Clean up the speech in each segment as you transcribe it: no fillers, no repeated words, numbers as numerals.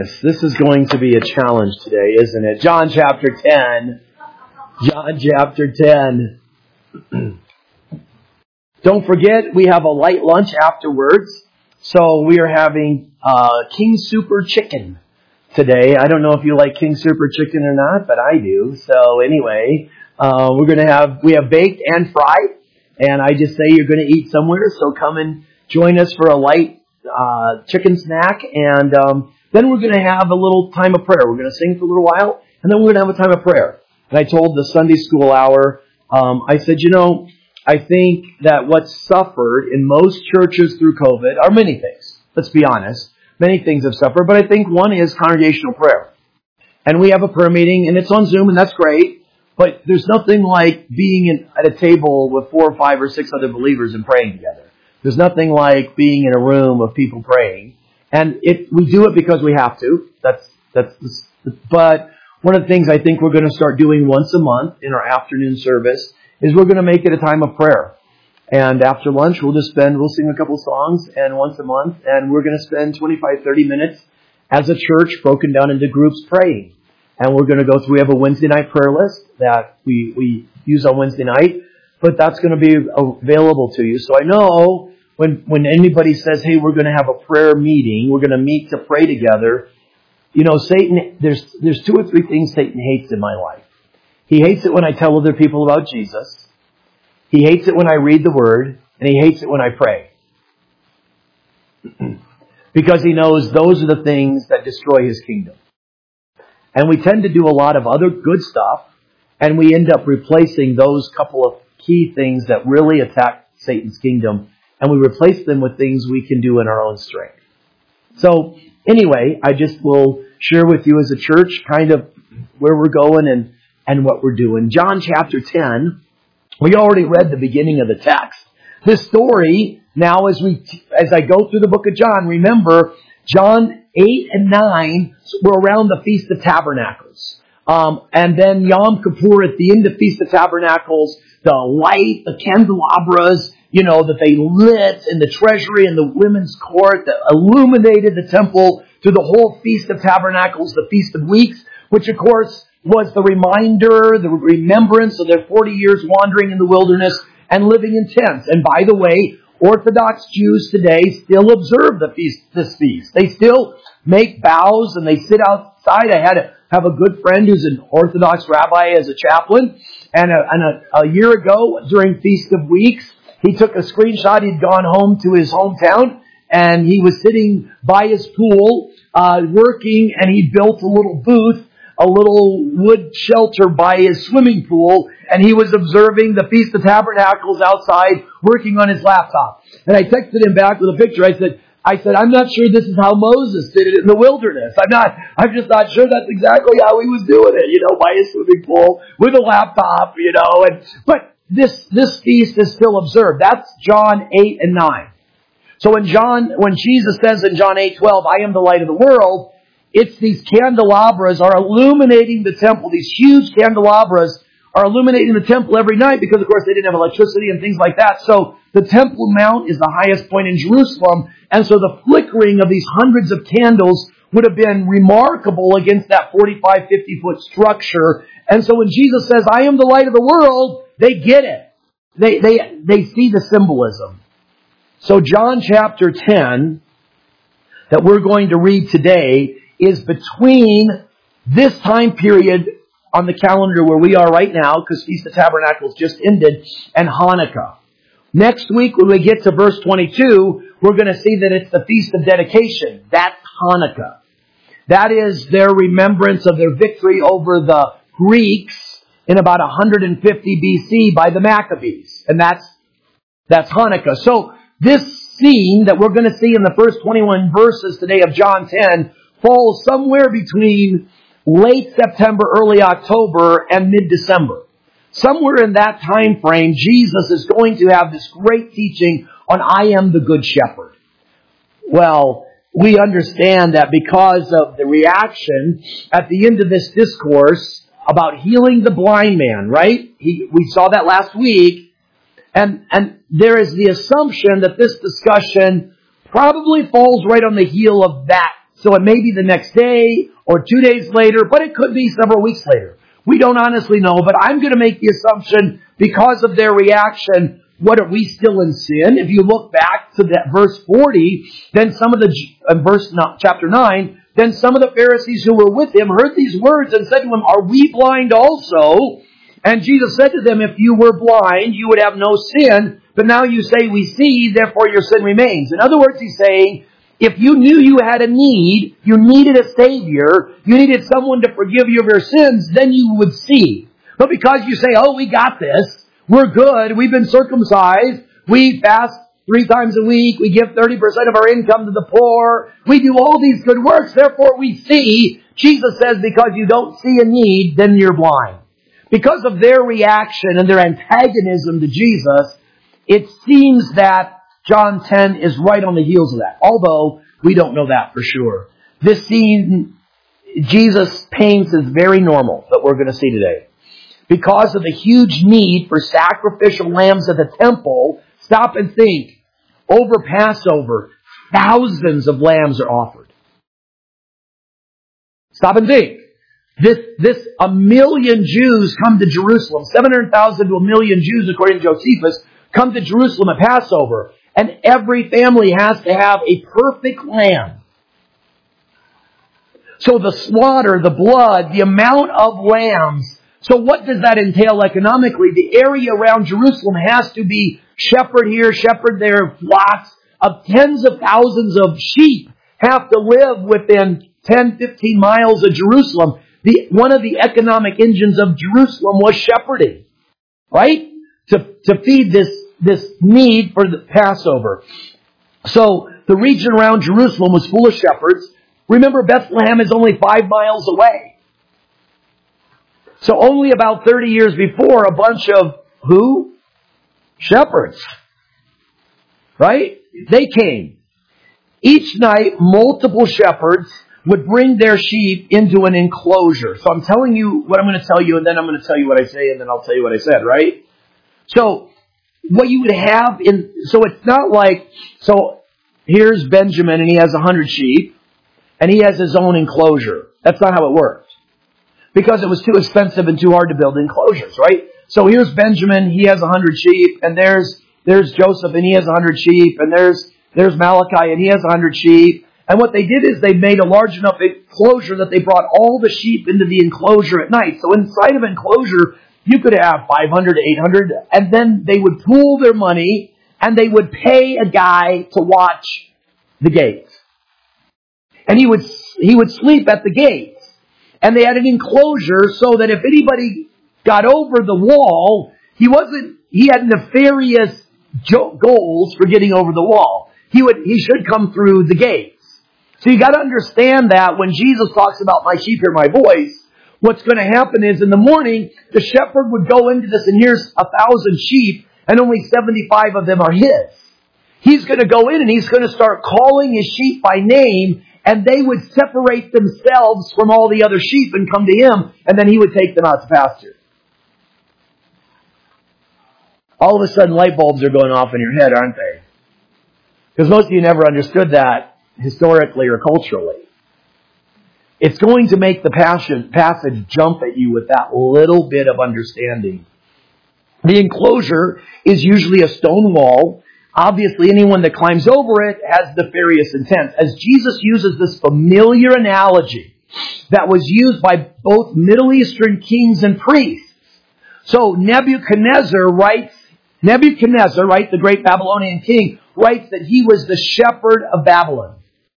This is going to be a challenge today, isn't it? John chapter 10. John chapter 10. Don't forget, we have a light lunch afterwards. So we are having King Super Chicken today. I don't know if you like King Super Chicken or not, but I do. So anyway, we have baked and fried. And I just say you're going to eat somewhere. So come and join us for a light chicken snack. And then we're going to have a little time of prayer. We're going to sing for a little while, and then we're going to have a time of prayer. And I told the Sunday school hour, I said, I think that what's suffered in most churches through COVID are many things. Let's be honest. Many things have suffered, but I think one is congregational prayer. And we have a prayer meeting, and it's on Zoom, and that's great. But there's nothing like being at a table with 4 or 5 or 6 other believers and praying together. There's nothing like being in a room of people praying. And we do it because we have to. But one of the things I think we're going to start doing once a month in our afternoon service is we're going to make it a time of prayer. And after lunch, we'll sing a couple songs, and once a month, and we're going to spend 25, 30 minutes as a church broken down into groups praying. And we're going to go through, we have a Wednesday night prayer list that we use on Wednesday night, but that's going to be available to you. So I know when anybody says, hey, we're going to have a prayer meeting, we're going to meet to pray together, Satan, there's 2 or 3 things Satan hates in my life. He hates it when I tell other people about Jesus. He hates it when I read the Word, and he hates it when I pray. Because he knows those are the things that destroy his kingdom. And we tend to do a lot of other good stuff, and we end up replacing those couple of key things that really attack Satan's kingdom, and we replace them with things we can do in our own strength. So anyway, I just will share with you as a church kind of where we're going and what we're doing. John chapter 10, we already read the beginning of the text. This story, now as I go through the book of John, remember, John 8 and 9 were around the Feast of Tabernacles. And then Yom Kippur at the end of Feast of Tabernacles, the light, the candelabras, that they lit in the treasury and the women's court that illuminated the temple through the whole Feast of Tabernacles, the Feast of Weeks, which of course was the reminder, the remembrance of their 40 years wandering in the wilderness and living in tents. And by the way, Orthodox Jews today still observe this feast. They still make vows and they sit outside. I have a good friend who's an Orthodox rabbi as a chaplain. And a year ago during Feast of Weeks, he took a screenshot. He'd gone home to his hometown and he was sitting by his pool, working, and he built a little booth, a little wood shelter by his swimming pool, and he was observing the Feast of Tabernacles outside, working on his laptop. And I texted him back with a picture. I said, I'm not sure this is how Moses did it in the wilderness. I'm just not sure that's exactly how he was doing it, by his swimming pool with a laptop, but this feast is still observed. That's John 8 and 9. So when Jesus says in John 8:12, I am the light of the world, it's these candelabras are illuminating the temple. These huge candelabras are illuminating the temple every night because, of course, they didn't have electricity and things like that. So the Temple Mount is the highest point in Jerusalem. And so the flickering of these hundreds of candles would have been remarkable against that 45, 50-foot structure. And so when Jesus says, I am the light of the world, they get it. They see the symbolism. So John chapter 10 that we're going to read today is between this time period on the calendar where we are right now, because Feast of Tabernacles just ended, and Hanukkah. Next week, when we get to verse 22, we're going to see that it's the Feast of Dedication. That's Hanukkah. That is their remembrance of their victory over the Greeks in about 150 BC by the Maccabees. And that's Hanukkah. So this scene that we're going to see in the first 21 verses today of John 10 falls somewhere between late September, early October, and mid-December. Somewhere in that time frame, Jesus is going to have this great teaching on I am the Good Shepherd. Well, we understand that because of the reaction at the end of this discourse about healing the blind man, right? We saw that last week. And there is the assumption that this discussion probably falls right on the heel of that So it may be the next day or 2 days later, but it could be several weeks later. We don't honestly know, but I'm going to make the assumption because of their reaction, what, are we still in sin? If you look back to that verse 40, then some of the, chapter 9, then some of the Pharisees who were with him heard these words and said to him, are we blind also? And Jesus said to them, if you were blind, you would have no sin, but now you say we see, therefore your sin remains. In other words, he's saying, if you knew you had a need, you needed a Savior, you needed someone to forgive you of your sins, then you would see. But because you say, oh, we got this, we're good, we've been circumcised, we fast 3 times a week, we give 30% of our income to the poor, we do all these good works, therefore we see. Jesus says, because you don't see a need, then you're blind. Because of their reaction and their antagonism to Jesus, it seems that John 10 is right on the heels of that, although we don't know that for sure. This scene Jesus paints is very normal that we're going to see today. Because of the huge need for sacrificial lambs at the temple, stop and think. Over Passover, thousands of lambs are offered. Stop and think. This 1 million Jews come to Jerusalem. 700,000 to 1 million Jews, according to Josephus, come to Jerusalem at Passover. And every family has to have a perfect lamb. So the slaughter, the blood, the amount of lambs. So what does that entail economically? The area around Jerusalem has to be shepherd here, shepherd there, flocks of tens of thousands of sheep have to live within 10, 15 miles of Jerusalem. One of the economic engines of Jerusalem was shepherding, right? To feed this need for the Passover. So the region around Jerusalem was full of shepherds. Remember, Bethlehem is only 5 miles away. So only about 30 years before, a bunch of who? Shepherds. Right? They came. Each night, multiple shepherds would bring their sheep into an enclosure. So I'm telling you what I'm going to tell you, and then I'm going to tell you what I say, and then I'll tell you what I said, right? So what you would have so it's not like, so here's Benjamin and he has 100 sheep and he has his own enclosure. That's not how it worked. Because it was too expensive and too hard to build enclosures, right? So here's Benjamin, he has 100 sheep, and there's Joseph and he has 100 sheep, and there's Malachi and he has 100 sheep. And what they did is they made a large enough enclosure that they brought all the sheep into the enclosure at night. So inside of an enclosure, you could have 500 to 800, and then they would pool their money, and they would pay a guy to watch the gates. And he would sleep at the gates. And they had an enclosure so that if anybody got over the wall, he had nefarious goals for getting over the wall. He should come through the gates. So you got to understand that when Jesus talks about my sheep hear my voice, what's going to happen is in the morning, the shepherd would go into this, and here's 1,000 sheep, and only 75 of them are his. He's going to go in and he's going to start calling his sheep by name, and they would separate themselves from all the other sheep and come to him, and then he would take them out to pasture. All of a sudden, light bulbs are going off in your head, aren't they? Because most of you never understood that historically or culturally. It's going to make the passage jump at you with that little bit of understanding. The enclosure is usually a stone wall. Obviously, anyone that climbs over it has nefarious intent. As Jesus uses this familiar analogy that was used by both Middle Eastern kings and priests. So Nebuchadnezzar, the great Babylonian king, writes that he was the shepherd of Babylon.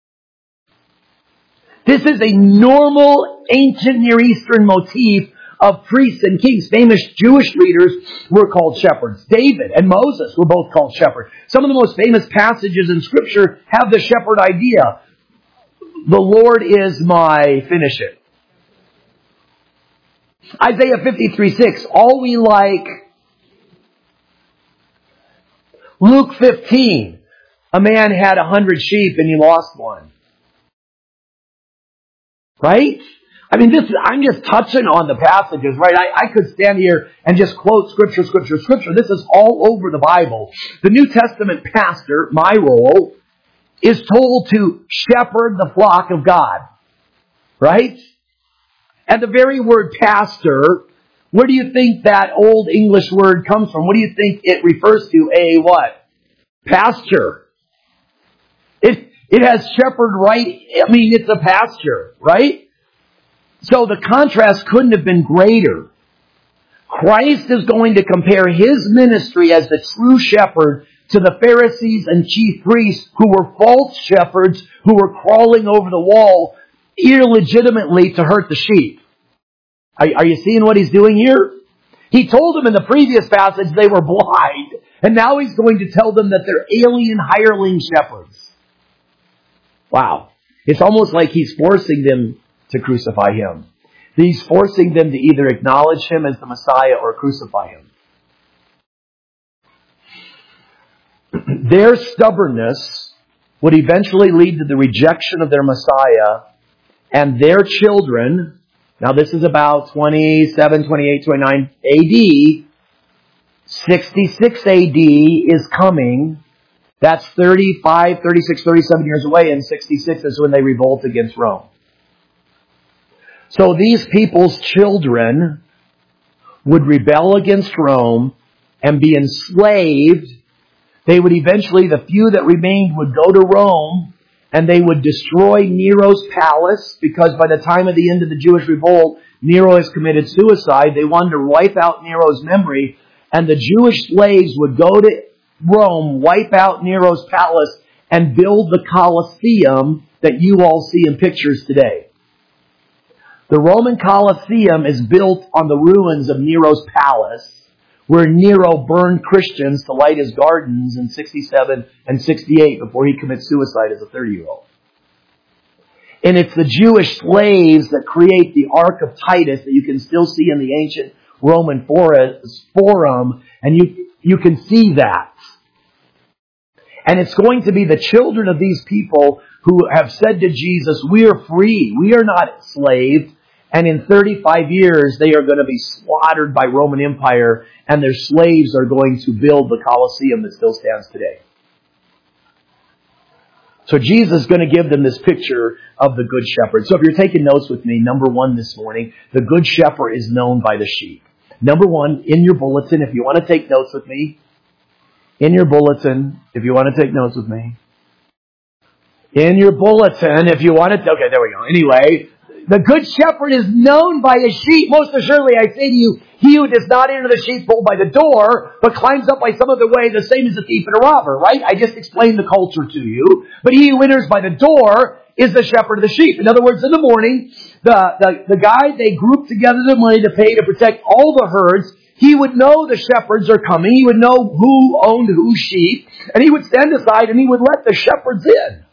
This is a normal ancient Near Eastern motif of priests and kings. Famous Jewish leaders were called shepherds. David and Moses were both called shepherds. Some of the most famous passages in Scripture have the shepherd idea. The Lord is my, finish it. Isaiah 53:6, all we like. Luke 15, a man had 100 sheep and he lost one. Right? I mean, I'm just touching on the passages, right? I could stand here and just quote scripture. This is all over the Bible. The New Testament pastor, my role, is told to shepherd the flock of God. Right? And the very word pastor, where do you think that old English word comes from? What do you think it refers to? A what? Pasture. It has shepherd right. I mean, it's a pasture, right? So the contrast couldn't have been greater. Christ is going to compare His ministry as the true shepherd to the Pharisees and chief priests who were false shepherds who were crawling over the wall illegitimately to hurt the sheep. Are you seeing what He's doing here? He told them in the previous passage they were blind, and now He's going to tell them that they're alien hireling shepherds. Wow. It's almost like He's forcing them to crucify Him. He's forcing them to either acknowledge Him as the Messiah or crucify Him. Their stubbornness would eventually lead to the rejection of their Messiah, and their children, now this is about 27, 28, 29 AD, 66 AD is coming. That's 35, 36, 37 years away, and 66 is when they revolt against Rome. So these people's children would rebel against Rome and be enslaved. They would eventually, the few that remained would go to Rome, and they would destroy Nero's palace, because by the time of the end of the Jewish revolt, Nero has committed suicide. They wanted to wipe out Nero's memory, and the Jewish slaves would go to Rome, wipe out Nero's palace, and build the Colosseum that you all see in pictures today. The Roman Colosseum is built on the ruins of Nero's palace, where Nero burned Christians to light his gardens in 67 and 68 before he commits suicide as a 30-year-old. And it's the Jewish slaves that create the Ark of Titus that you can still see in the ancient Roman Forum, and you can see that. And it's going to be the children of these people who have said to Jesus, we are free, we are not enslaved. And in 35 years, they are going to be slaughtered by Roman Empire, and their slaves are going to build the Colosseum that still stands today. So Jesus is going to give them this picture of the Good Shepherd. So if you're taking notes with me, number one this morning, the Good Shepherd is known by the sheep. Number one, in your bulletin, if you want to take notes with me, in your bulletin, if you want to take notes with me, in your bulletin, if you want to, okay, there we go. Anyway, the Good Shepherd is known by his sheep. Most assuredly, I say to you, he who does not enter the sheepfold by the door, but climbs up by some other way, the same as a thief and a robber, right? I just explained the culture to you. But he who enters by the door is the shepherd of the sheep. In other words, in the morning, the guy, they group together the money to pay to protect all the herds. He would know the shepherds are coming. He would know who owned whose sheep. And he would stand aside and he would let the shepherds in.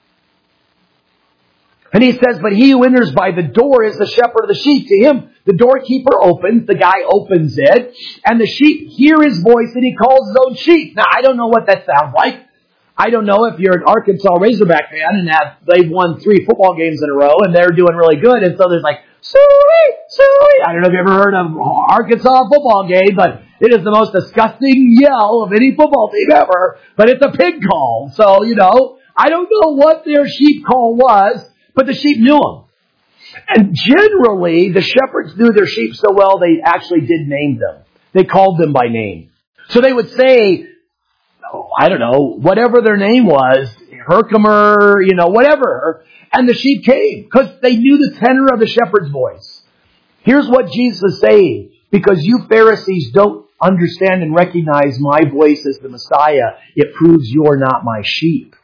And he says, but he who enters by the door is the shepherd of the sheep. To him, the doorkeeper opens, the guy opens it, and the sheep hear his voice and he calls his own sheep. Now, I don't know what that sounds like. I don't know if you're an Arkansas Razorback fan and they've won 3 football games in a row and they're doing really good. And so there's like, Suey, Suey. I don't know if you ever heard of Arkansas football game, but it is the most disgusting yell of any football team ever. But it's a pig call. So, I don't know what their sheep call was, but the sheep knew them. And generally, the shepherds knew their sheep so well, they actually did name them. They called them by name. So they would say, I don't know, whatever their name was, Herkimer, whatever. And the sheep came because they knew the tenor of the shepherd's voice. Here's what Jesus is saying. Because you Pharisees don't understand and recognize my voice as the Messiah, it proves you're not my sheep.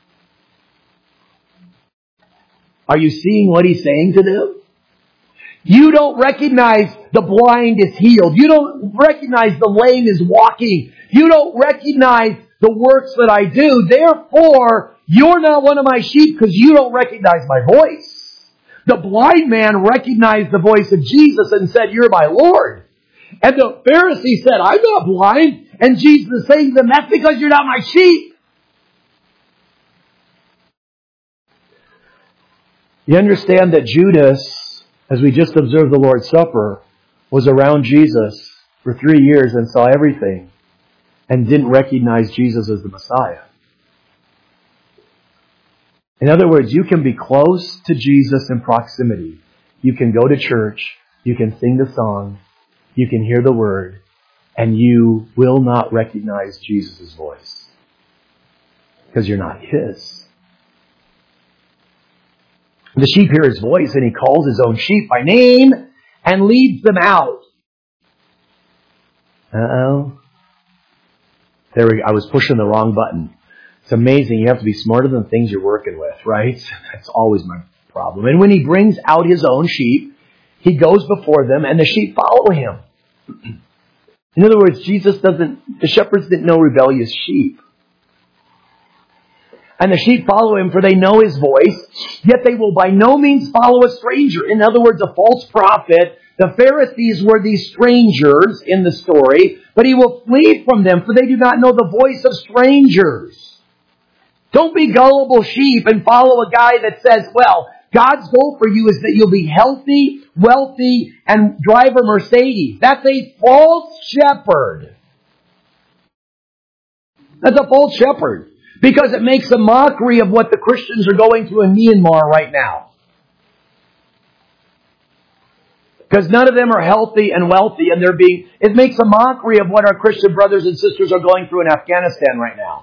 Are you seeing what he's saying to them? You don't recognize the blind is healed. You don't recognize the lame is walking. You don't recognize the works that I do. Therefore, you're not one of my sheep because you don't recognize my voice. The blind man recognized the voice of Jesus and said, you're my Lord. And the Pharisee said, I'm not blind. And Jesus is saying to them, that's because you're not my sheep. You understand that Judas, as we just observed the Lord's Supper, was around Jesus for 3 years and saw everything and didn't recognize Jesus as the Messiah. In other words, you can be close to Jesus in proximity. You can go to church. You can sing the song. You can hear the word. And you will not recognize Jesus' voice. Because you're not His. The sheep hear His voice and He calls His own sheep by name and leads them out. Uh-oh. I was pushing the wrong button. It's amazing. You have to be smarter than the things you're working with, right? That's always my problem. And when He brings out His own sheep, He goes before them and the sheep follow Him. In other words, the shepherds didn't know rebellious sheep. And the sheep follow Him, for they know His voice, yet they will by no means follow a stranger. In other words, a false prophet. The Pharisees were these strangers in the story, but He will flee from them, for they do not know the voice of strangers. Don't be gullible sheep and follow a guy that says, well, God's goal for you is that you'll be healthy, wealthy, and drive a Mercedes. That's a false shepherd. That's a false shepherd. Because it makes a mockery of what the Christians are going through in Myanmar right now. Because none of them are healthy and wealthy, and it makes a mockery of what our Christian brothers and sisters are going through in Afghanistan right now.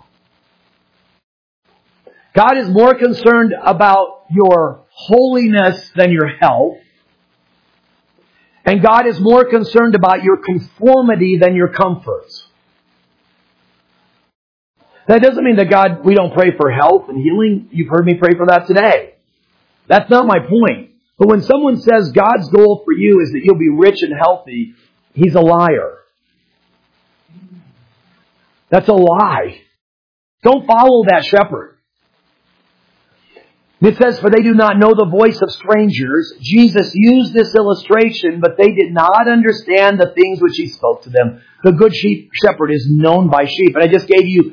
God is more concerned about your holiness than your health. And God is more concerned about your conformity than your comforts. That doesn't mean that we don't pray for health and healing. You've heard me pray for that today. That's not my point. But when someone says God's goal for you is that you'll be rich and healthy, he's a liar. That's a lie. Don't follow that shepherd. It says, for they do not know the voice of strangers. Jesus used this illustration, but they did not understand the things which He spoke to them. The good shepherd is known by sheep. And I just gave you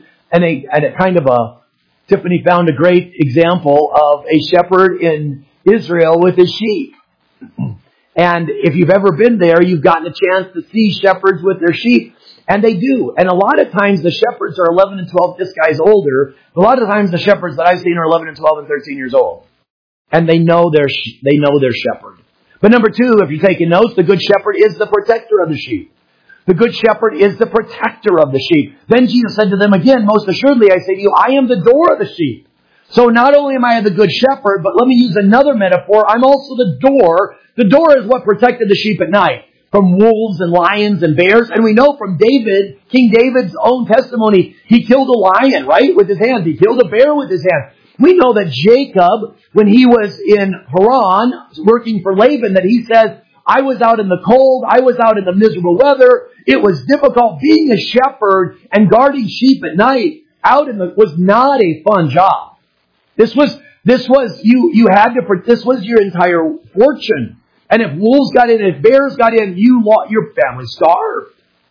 Tiffany found a great example of a shepherd in Israel with his sheep. And if you've ever been there, you've gotten a chance to see shepherds with their sheep. And they do. And a lot of times the shepherds are 11 and 12. This guy's older. A lot of times the shepherds that I've seen are 11 and 12 and 13 years old. And they know their shepherd. But number two, if you're taking notes, the good shepherd is the protector of the sheep. The good shepherd is the protector of the sheep. Then Jesus said to them again, most assuredly I say to you, I am the door of the sheep. So not only am I the good shepherd, but let me use another metaphor. I'm also the door. The door is what protected the sheep at night from wolves and lions and bears. And we know from David, King David's own testimony, he killed a lion, right, with his hands. He killed a bear with his hands. We know that Jacob, when he was in Haran, working for Laban, that he says, I was out in the cold. I was out in the miserable weather. It was difficult. Being a shepherd and guarding sheep at night was not a fun job. This was your entire fortune. And if wolves got in, if bears got in, your family starved.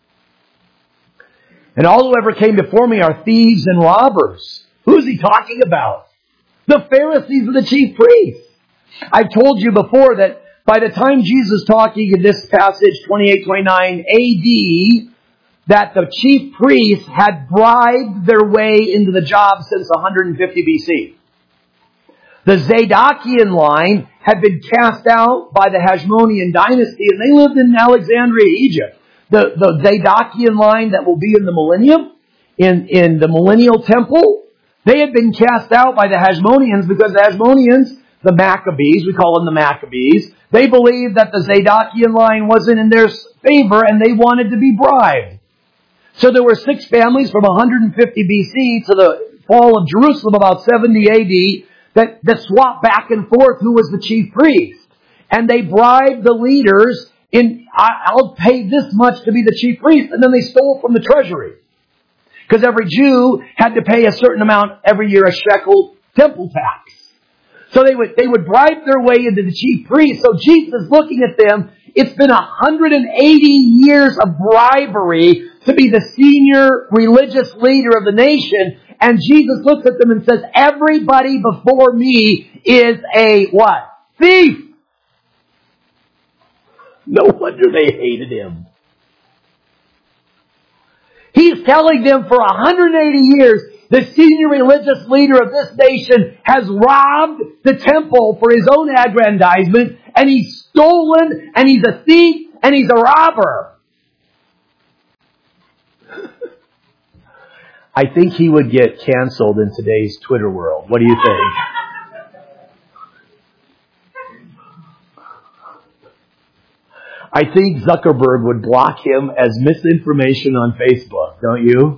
And all who ever came before me are thieves and robbers. Who is he talking about? The Pharisees and the chief priests. I've told you before that by the time Jesus talking in this passage, 28-29 AD, that the chief priests had bribed their way into the job since 150 BC. The Zadokian line had been cast out by the Hashmonean dynasty, and they lived in Alexandria, Egypt. The Zadokian line that will be in the millennium, in the millennial temple, they had been cast out by the Hashmoneans because the Hashmoneans, the Maccabees, we call them the Maccabees, they believed that the Zadokian line wasn't in their favor and they wanted to be bribed. So there were 6 families from 150 BC to the fall of Jerusalem about 70 AD that swapped back and forth who was the chief priest. And they bribed the leaders I'll pay this much to be the chief priest. And then they stole from the treasury. Because every Jew had to pay a certain amount every year, a shekel temple tax. So they would bribe their way into the chief priest. So Jesus looking at them, it's been 180 years of bribery to be the senior religious leader of the nation. And Jesus looks at them and says, everybody before me is a what? Thief! No wonder they hated Him. He's telling them for 180 years the senior religious leader of this nation, has robbed the temple for his own aggrandizement, and he's stolen, and he's a thief, and he's a robber. I think he would get canceled in today's Twitter world. What do you think? I think Zuckerberg would block him as misinformation on Facebook, don't you?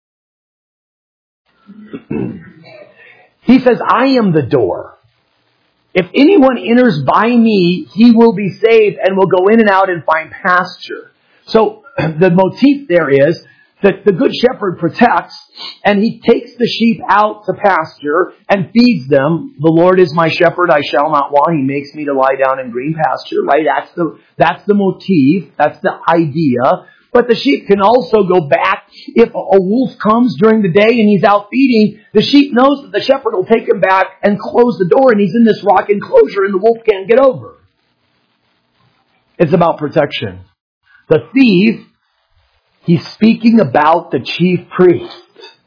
He says, I am the door. If anyone enters by me, he will be saved and will go in and out and find pasture. So the motif there is that the good shepherd protects, and he takes the sheep out to pasture and feeds them. The Lord is my shepherd, I shall not want. He makes me to lie down in green pasture, right? That's the motif. That's the idea. But the sheep can also go back. If a wolf comes during the day and he's out feeding, the sheep knows that the shepherd will take him back and close the door, and he's in this rock enclosure and the wolf can't get over. It's about protection. The thief, he's speaking about the chief priest.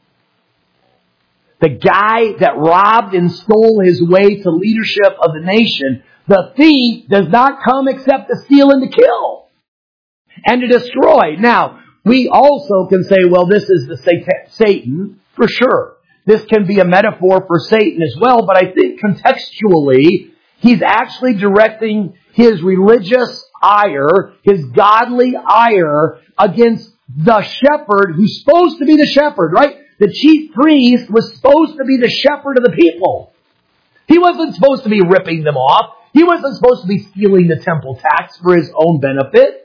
The guy that robbed and stole his way to leadership of the nation. The thief does not come except to steal and to kill and to destroy. Now, we also can say, well, this is the Satan, for sure. This can be a metaphor for Satan as well, but I think contextually, he's actually directing his religious ire, his godly ire, against the shepherd who's supposed to be the shepherd, right? The chief priest was supposed to be the shepherd of the people. He wasn't supposed to be ripping them off. He wasn't supposed to be stealing the temple tax for his own benefit.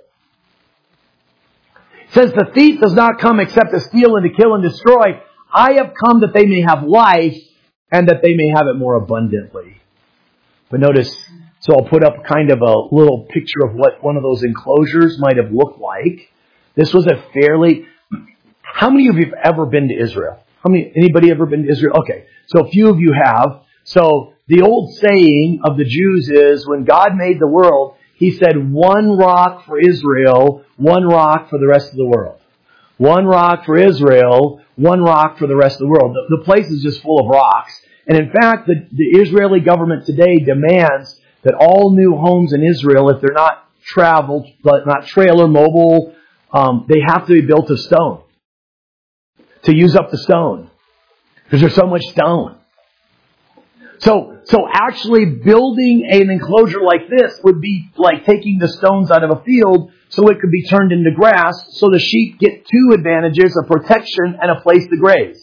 It says the thief does not come except to steal and to kill and destroy. I have come that they may have life and that they may have it more abundantly. But notice, so I'll put up kind of a little picture of what one of those enclosures might have looked like. This was a fairly... How many of you have ever been to Israel? Anybody ever been to Israel? Okay, so a few of you have. So the old saying of the Jews is, when God made the world, He said, one rock for Israel, one rock for the rest of the world. One rock for Israel, one rock for the rest of the world. The place is just full of rocks. And in fact, the Israeli government today demands that all new homes in Israel, if they're not not trailer, mobile, they have to be built of stone. To use up the stone. Because there's so much stone. So actually building an enclosure like this would be like taking the stones out of a field so it could be turned into grass, so the sheep get two advantages, a protection and a place to graze.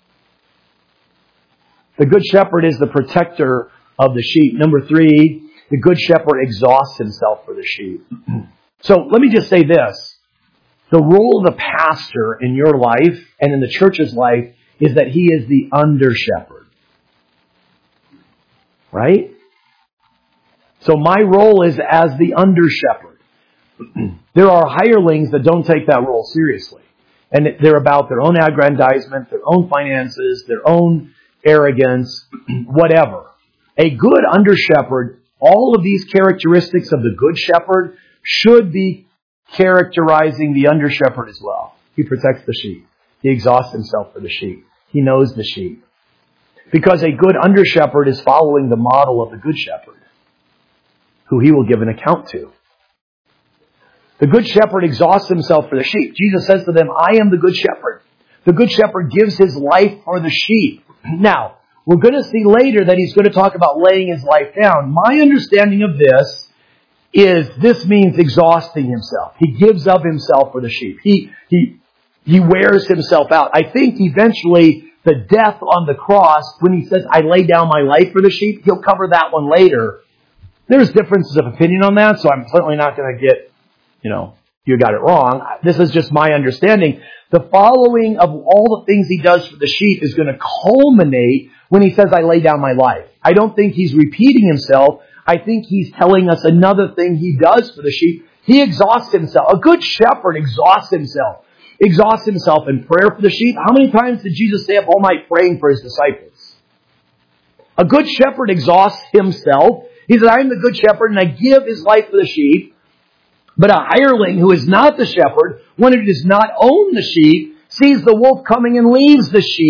The good shepherd is the protector of the sheep. Number 3, the good shepherd exhausts himself for the sheep. So let me just say this. The role of the pastor in your life and in the church's life is that he is the under-shepherd. Right? So my role is as the under-shepherd. There are hirelings that don't take that role seriously. And they're about their own aggrandizement, their own finances, their own arrogance, whatever. A good under-shepherd, all of these characteristics of the good shepherd should be characterizing the under-shepherd as well. He protects the sheep. He exhausts himself for the sheep. He knows the sheep. Because a good under-shepherd is following the model of the good shepherd, who he will give an account to. The good shepherd exhausts himself for the sheep. Jesus says to them, I am the good shepherd. The good shepherd gives his life for the sheep. Now, we're going to see later that he's going to talk about laying his life down. My understanding of this is this means exhausting himself. He gives of himself for the sheep. He wears himself out. I think eventually the death on the cross, when he says, I lay down my life for the sheep, he'll cover that one later. There's differences of opinion on that, so I'm certainly not going to get, you got it wrong. This is just my understanding. The following of all the things he does for the sheep is going to culminate when he says, I lay down my life. I don't think he's repeating himself. I think he's telling us another thing he does for the sheep. He exhausts himself. A good shepherd exhausts himself. Exhausts himself in prayer for the sheep. How many times did Jesus stay up all night praying for his disciples? A good shepherd exhausts himself. He said, I am the good shepherd and I give his life for the sheep. But a hireling who is not the shepherd, one who does not own the sheep, sees the wolf coming and leaves the sheep,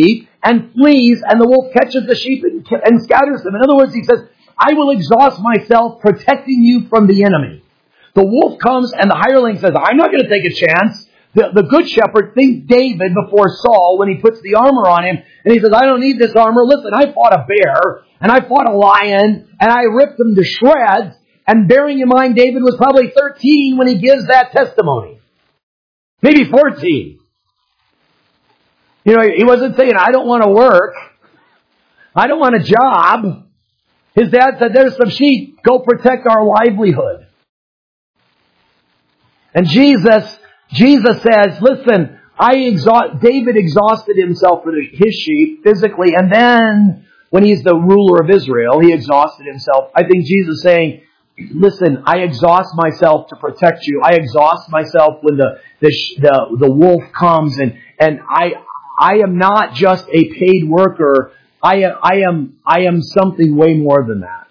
and flees, and the wolf catches the sheep and scatters them. In other words, he says, I will exhaust myself protecting you from the enemy. The wolf comes and the hireling says, I'm not going to take a chance. The good shepherd thinks David before Saul when he puts the armor on him. And he says, I don't need this armor. Listen, I fought a bear and I fought a lion and I ripped them to shreds. And bearing in mind, David was probably 13 when he gives that testimony. Maybe 14. You know, he wasn't saying, I don't want to work. I don't want a job. His dad said, there's some sheep. Go protect our livelihood. And Jesus says, listen, David exhausted himself for his sheep physically, and then when he's the ruler of Israel, he exhausted himself. I think Jesus is saying, listen, I exhaust myself to protect you. I exhaust myself when the wolf comes, and I am not just a paid worker. I am something way more than that.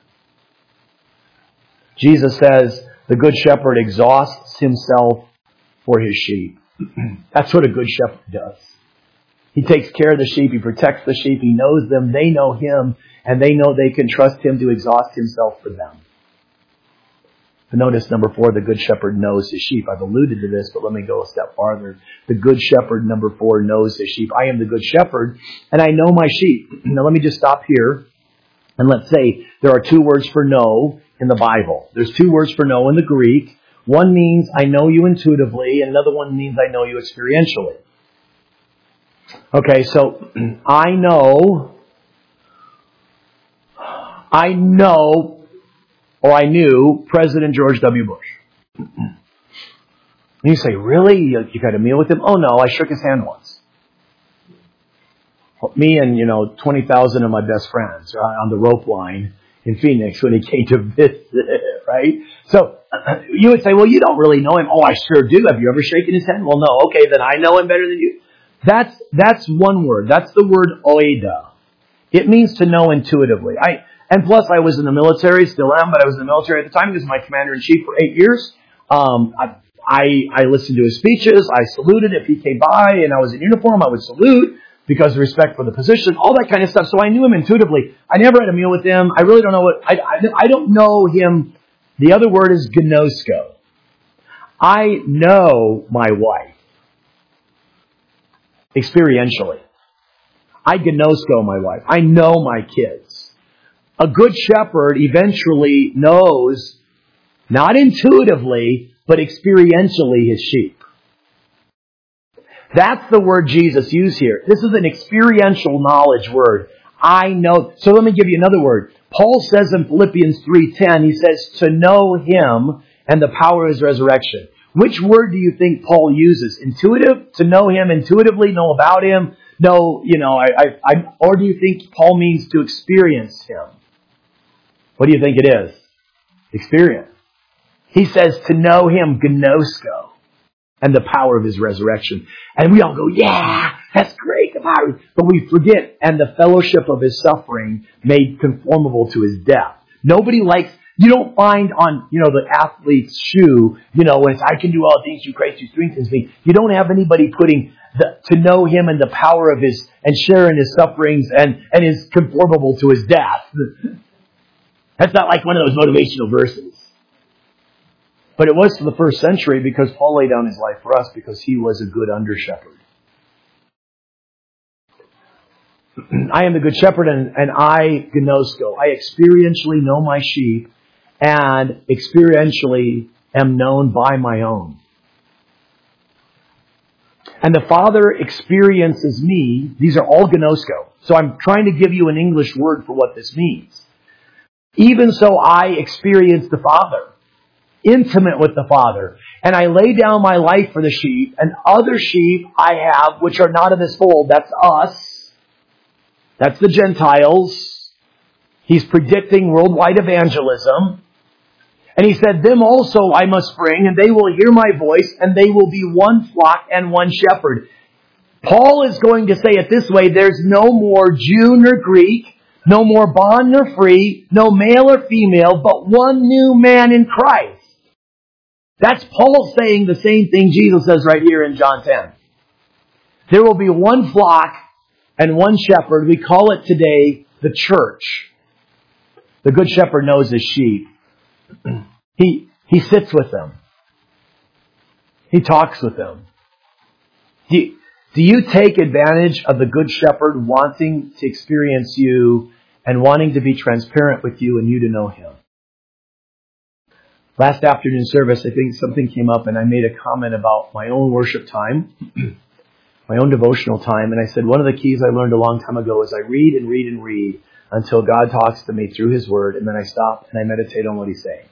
Jesus says the good shepherd exhausts himself for his sheep. That's what a good shepherd does. He takes care of the sheep. He protects the sheep. He knows them. They know him. And they know they can trust him to exhaust himself for them. But notice number 4, the good shepherd knows his sheep. I've alluded to this, but let me go a step farther. The good shepherd, number 4, knows his sheep. I am the good shepherd, and I know my sheep. Now let me just stop here. And let's say there are 2 words for know in the Bible. There's 2 words for know in the Greek. One means I know you intuitively, and another one means I know you experientially. Okay, so I know, or I knew President George W. Bush. And you say, really? You got a meal with him? Oh no, I shook his hand once. Me and, 20,000 of my best friends on the rope line in Phoenix when he came to visit, right? So you would say, well, you don't really know him. Oh, I sure do. Have you ever shaken his hand? Well, no. Okay, then I know him better than you. That's one word. That's the word oida. It means to know intuitively. And plus I was in the military, still am, but I was in the military at the time. He was my commander-in-chief for 8 years. I listened to his speeches. I saluted if he came by and I was in uniform. I would salute because of respect for the position, all that kind of stuff. So I knew him intuitively. I never had a meal with him. I really don't know I don't know him. The other word is gnosko. I know my wife experientially. I gnosko my wife. I know my kids. A good shepherd eventually knows, not intuitively, but experientially his sheep. That's the word Jesus used here. This is an experiential knowledge word. I know. So let me give you another word. Paul says in Philippians 3:10, he says, to know him and the power of his resurrection. Which word do you think Paul uses? Intuitive? To know him intuitively, know about him? No, or do you think Paul means to experience him? What do you think it is? Experience. He says to know him, gnosko, and the power of his resurrection. And we all go, yeah, that's great. But we forget, and the fellowship of his suffering made conformable to his death. Nobody likes, you don't find on, the athlete's shoe, when it's, I can do all things through Christ who strengthens me. You don't have anybody putting to know him and the power of his, and sharing his sufferings and is conformable to his death. That's not like one of those motivational verses. But it was for the first century because Paul laid down his life for us because he was a good under-shepherd. I am the good shepherd and I gnosko. I experientially know my sheep and experientially am known by my own. And the Father experiences me. These are all gnosko. So I'm trying to give you an English word for what this means. Even so I experience the Father. Intimate with the Father. And I lay down my life for the sheep, and other sheep I have which are not of this fold. That's us. That's the Gentiles. He's predicting worldwide evangelism. And he said, them also I must bring, and they will hear my voice, and they will be one flock and one shepherd. Paul is going to say it this way, there's no more Jew nor Greek, no more bond nor free, no male or female, but one new man in Christ. That's Paul saying the same thing Jesus says right here in John 10. There will be one flock and one shepherd. We call it today the church. The good shepherd knows his sheep. He sits with them. He talks with them. Do you take advantage of the good shepherd wanting to experience you and wanting to be transparent with you and you to know him? Last afternoon service, I think something came up and I made a comment about my own worship time, my own devotional time. And I said, one of the keys I learned a long time ago is I read and read and read until God talks to me through his word. And then I stop and I meditate on what he's saying.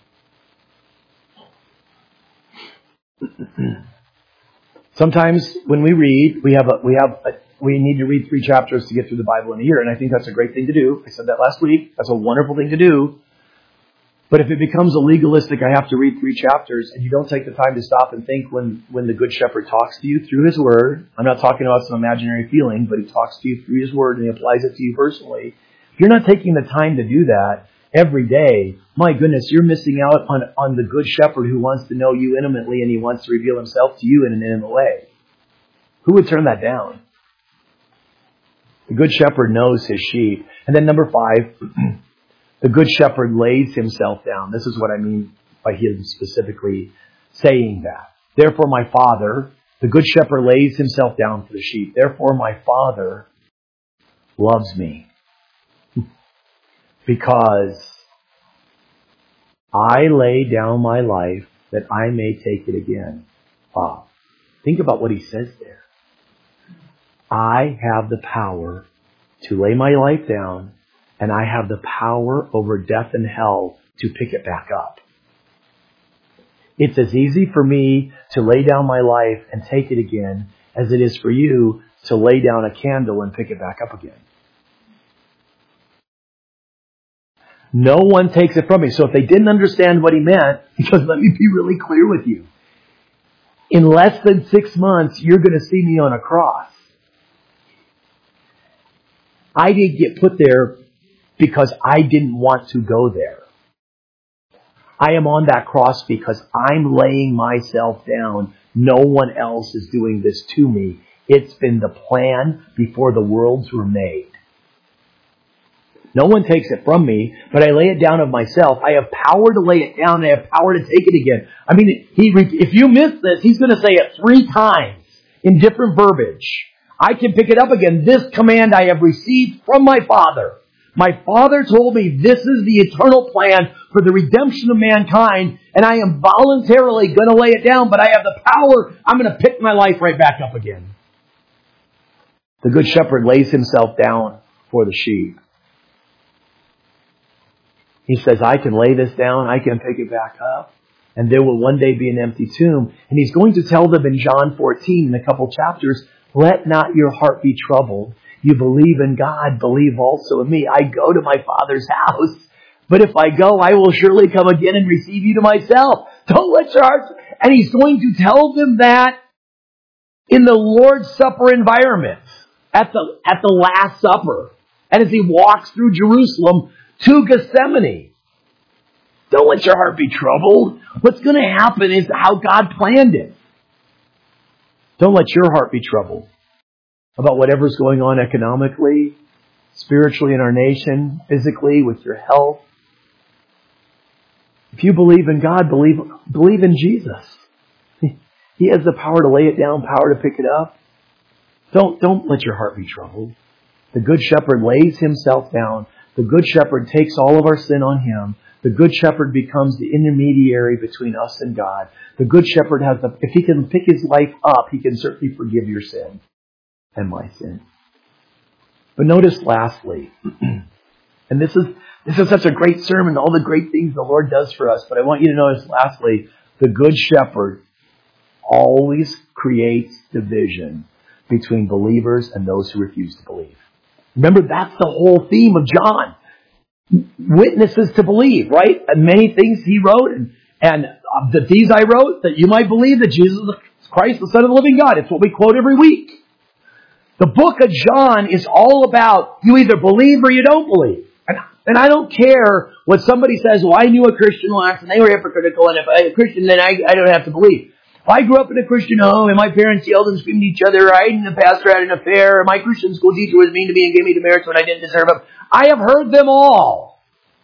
Sometimes when we read, we need to read 3 chapters to get through the Bible in a year. And I think that's a great thing to do. I said that last week. That's a wonderful thing to do. But if it becomes a legalistic, I have to read 3 chapters, and you don't take the time to stop and think when the Good Shepherd talks to you through his word, I'm not talking about some imaginary feeling, but he talks to you through his word and he applies it to you personally. If you're not taking the time to do that every day, my goodness, you're missing out on the Good Shepherd who wants to know you intimately and he wants to reveal himself to you in an intimate way. Who would turn that down? The Good Shepherd knows his sheep. And then number 5, the Good Shepherd lays himself down. This is what I mean by him specifically saying that. Therefore my Father, the Good Shepherd lays himself down for the sheep. Therefore my Father loves me. Because I lay down my life that I may take it again. Think about what he says there. I have the power to lay my life down, and I have the power over death and hell to pick it back up. It's as easy for me to lay down my life and take it again as it is for you to lay down a candle and pick it back up again. No one takes it from me. So if they didn't understand what he meant, because let me be really clear with you. In less than 6 months, you're going to see me on a cross. I didn't get put there because I didn't want to go there. I am on that cross because I'm laying myself down. No one else is doing this to me. It's been the plan before the worlds were made. No one takes it from me, but I lay it down of myself. I have power to lay it down, and I have power to take it again. I mean, if you miss this, he's going to say it 3 times in different verbiage. I can pick it up again. This command I have received from my Father. My Father told me this is the eternal plan for the redemption of mankind, and I am voluntarily going to lay it down, but I have the power. I'm going to pick my life right back up again. The Good Shepherd lays himself down for the sheep. He says, I can lay this down, I can pick it back up, and there will one day be an empty tomb. And he's going to tell them in John 14, in a couple chapters, let not your heart be troubled. You believe in God, believe also in me. I go to my Father's house, but if I go, I will surely come again and receive you to myself. Don't let your hearts... And he's going to tell them that in the Lord's Supper environment, at the Last Supper, and as he walks through Jerusalem to Gethsemane. Don't let your heart be troubled. What's going to happen is how God planned it. Don't let your heart be troubled about whatever's going on economically, spiritually in our nation, physically, with your health. If you believe in God, believe in Jesus. He has the power to lay it down, power to pick it up. Don't let your heart be troubled. The Good Shepherd lays himself down. The Good Shepherd takes all of our sin on him. The Good Shepherd becomes the intermediary between us and God. The Good Shepherd if he can pick his life up, he can certainly forgive your sin and my sin. But notice lastly, and this is such a great sermon, all the great things the Lord does for us, but I want you to notice lastly, the Good Shepherd always creates division between believers and those who refuse to believe. Remember, that's the whole theme of John. Witnesses to believe, right? And many things he wrote, and these I wrote, that you might believe that Jesus is Christ, the Son of the living God. It's what we quote every week. The book of John is all about you either believe or you don't believe. And I don't care what somebody says, well, I knew a Christian once, and they were hypocritical, and if I'm a Christian, then I don't have to believe. If I grew up in a Christian home and my parents yelled and screamed at each other, right, and the pastor had an affair, or my Christian school teacher was mean to me and gave me demerits when I didn't deserve them, I have heard them all.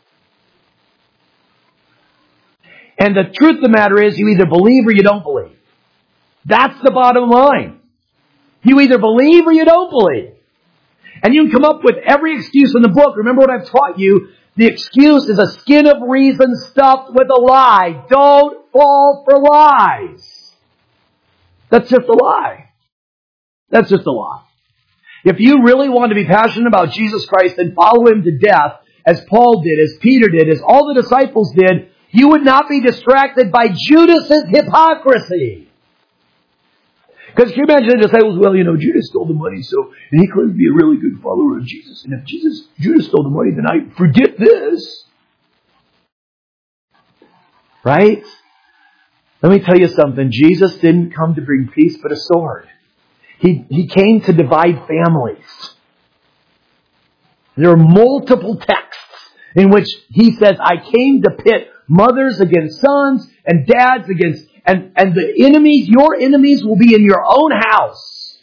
And the truth of the matter is, you either believe or you don't believe. That's the bottom line. You either believe or you don't believe. And you can come up with every excuse in the book. Remember what I've taught you. The excuse is a skin of reason stuffed with a lie. Don't fall for lies. That's just a lie. That's just a lie. If you really want to be passionate about Jesus Christ and follow Him to death, as Paul did, as Peter did, as all the disciples did, you would not be distracted by Judas's hypocrisy. Because can you imagine the disciples, well, Judas stole the money, and he claimed to be a really good follower of Jesus. And if Judas stole the money, then I forget this. Right? Let me tell you something. Jesus didn't come to bring peace, but a sword. He came to divide families. There are multiple texts in which He says, I came to pit mothers against sons and dads against... And the enemies, your enemies will be in your own house.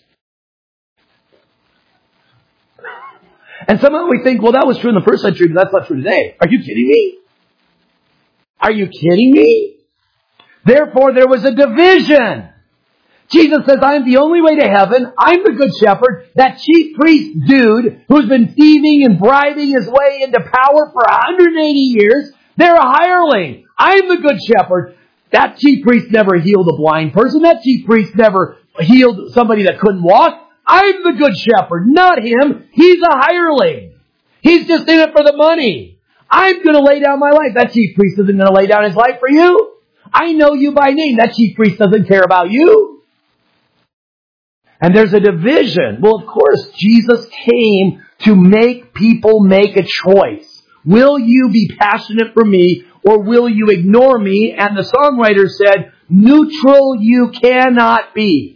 And somehow we think, well, that was true in the first century, but that's not true today. Are you kidding me? Are you kidding me? Therefore, there was a division. Jesus says, I am the only way to heaven. I'm the good shepherd. That chief priest dude who's been thieving and bribing his way into power for 180 years, they're a hireling. I'm the good shepherd. That chief priest never healed a blind person. That chief priest never healed somebody that couldn't walk. I'm the good shepherd, not him. He's a hireling. He's just in it for the money. I'm going to lay down my life. That chief priest isn't going to lay down his life for you. I know you by name. That chief priest doesn't care about you. And there's a division. Well, of course, Jesus came to make people make a choice. Will you be passionate for me, or will you ignore me? And the songwriter said, neutral you cannot be.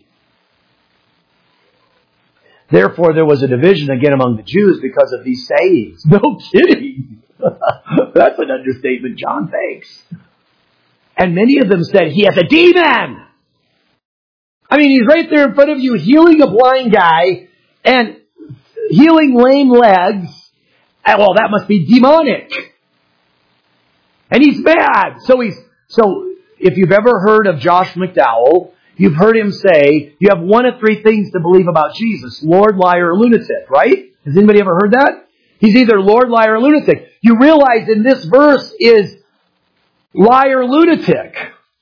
Therefore, there was a division again among the Jews because of these sayings. No kidding. That's an understatement, John. Thanks. And many of them said, he has a demon. I mean, he's right there in front of you healing a blind guy and healing lame legs. Well, that must be demonic. And he's mad. So if you've ever heard of Josh McDowell, you've heard him say, you have one of three things to believe about Jesus. Lord, liar, or lunatic, right? Has anybody ever heard that? He's either Lord, liar, or lunatic. You realize in this verse is liar, lunatic.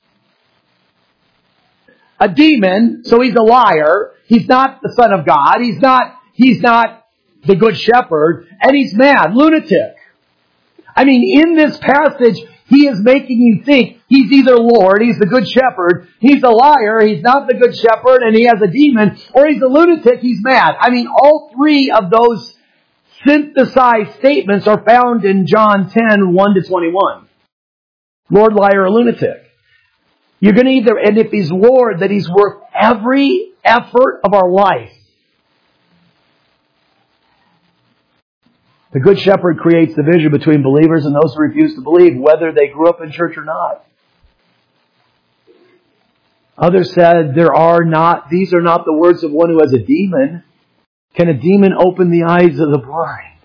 A demon, so he's a liar. He's not the Son of God. He's not the Good Shepherd. And he's mad, lunatic. I mean, in this passage, he is making you think he's either Lord, he's the Good Shepherd, he's a liar, he's not the Good Shepherd, and he has a demon, or he's a lunatic, he's mad. I mean, all three of those synthesized statements are found in John 10, 1-21. Lord, liar, or lunatic. You're going to either, and if he's Lord, that he's worth every effort of our life. The Good Shepherd creates division between believers and those who refuse to believe, whether they grew up in church or not. Others said, these are not the words of one who has a demon. Can a demon open the eyes of the blind?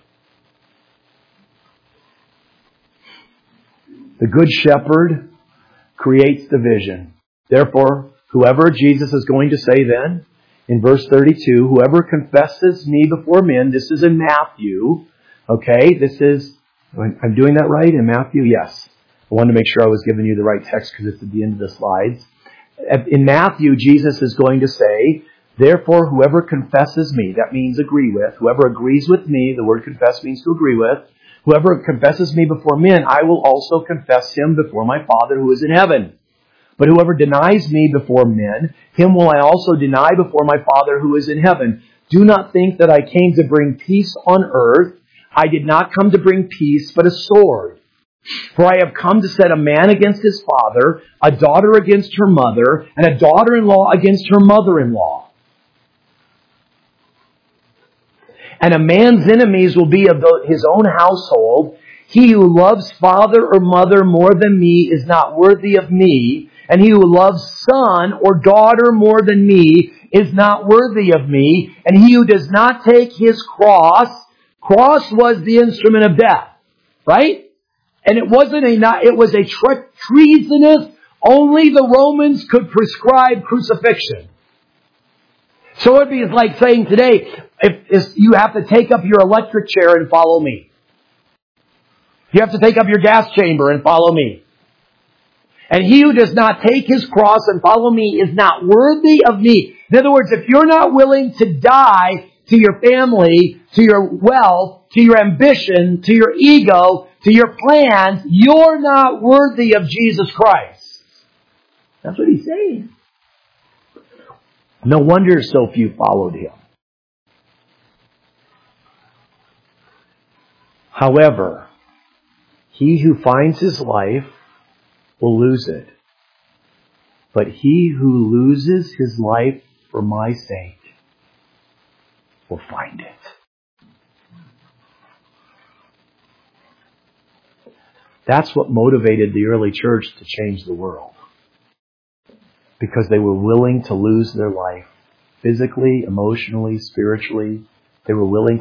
The Good Shepherd creates division. Therefore, whoever Jesus is going to say then, in verse 32, whoever confesses me before men, this is in Matthew. Okay, I'm doing that right in Matthew? Yes. I wanted to make sure I was giving you the right text because it's at the end of the slides. In Matthew, Jesus is going to say, therefore, whoever confesses me, that means agree with. Whoever agrees with me, the word confess means to agree with. Whoever confesses me before men, I will also confess him before my Father who is in heaven. But whoever denies me before men, him will I also deny before my Father who is in heaven. Do not think that I came to bring peace on earth. I did not come to bring peace, but a sword. For I have come to set a man against his father, a daughter against her mother, and a daughter-in-law against her mother-in-law. And a man's enemies will be of his own household. He who loves father or mother more than me is not worthy of me. and he who loves son or daughter more than me is not worthy of me. And he who does not take his cross was the instrument of death, right? And it wasn't it was a treasonous, only the Romans could prescribe crucifixion. So it'd be like saying today, if you have to take up your electric chair and follow me. You have to take up your gas chamber and follow me. And he who does not take his cross and follow me is not worthy of me. In other words, if you're not willing to die to your family, to your wealth, to your ambition, to your ego, to your plans, you're not worthy of Jesus Christ. That's what he's saying. No wonder so few followed him. However, he who finds his life will lose it. But he who loses his life for my sake will find it. That's what motivated the early church to change the world. Because they were willing to lose their life physically, emotionally, spiritually. They were willing to